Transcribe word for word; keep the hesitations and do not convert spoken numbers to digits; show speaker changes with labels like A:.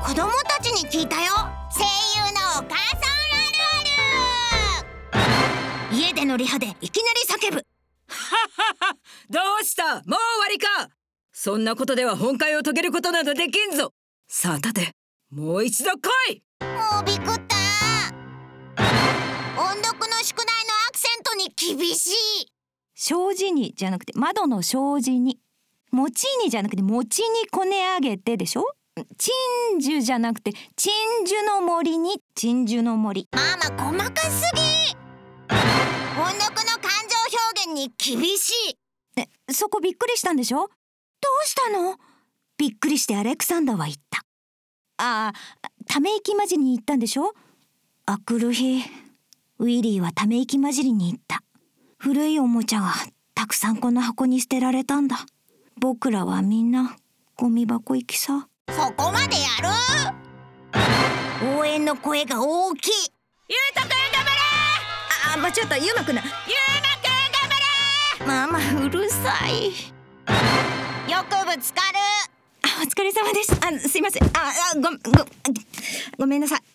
A: 子供たちに聞いたよ。声優のお母さんあるある。家でのリハでいきなり叫ぶ。
B: どうした、もう終わりか。そんなことでは本会を遂げることなどできんぞ。さあ立て、もう一度来い。
A: もうびくった。音読の宿題のアクセントに厳しい。
C: 障子にじゃなくて窓の障子に、餅にじゃなくて餅にこね上げてでしょ。珍珠じゃなくて珍珠の森に珍珠の森。
A: ママ細かすぎ。音読の感情表現に厳しい。
C: え、そこびっくりしたんでしょ。どうしたの。びっくりしてアレクサンダーは言った。ああ、ため息混じりに言ったんでしょ。あくる日、ウィリーはため息混じりに言った。古いおもちゃがたくさんこの箱に捨てられたんだ。僕らはみんなゴミ箱行きさ。
A: そこまでやる。応援の声が大きい。
B: ゆうとくん頑張れ。
C: あ、間違った、ゆうまくんだ。
B: ゆうまくん頑張れ。
C: ママうるさい。
A: よくぶつかる。
C: あ、お疲れ様です。あ、すいません。あ、あごごごめんなさい。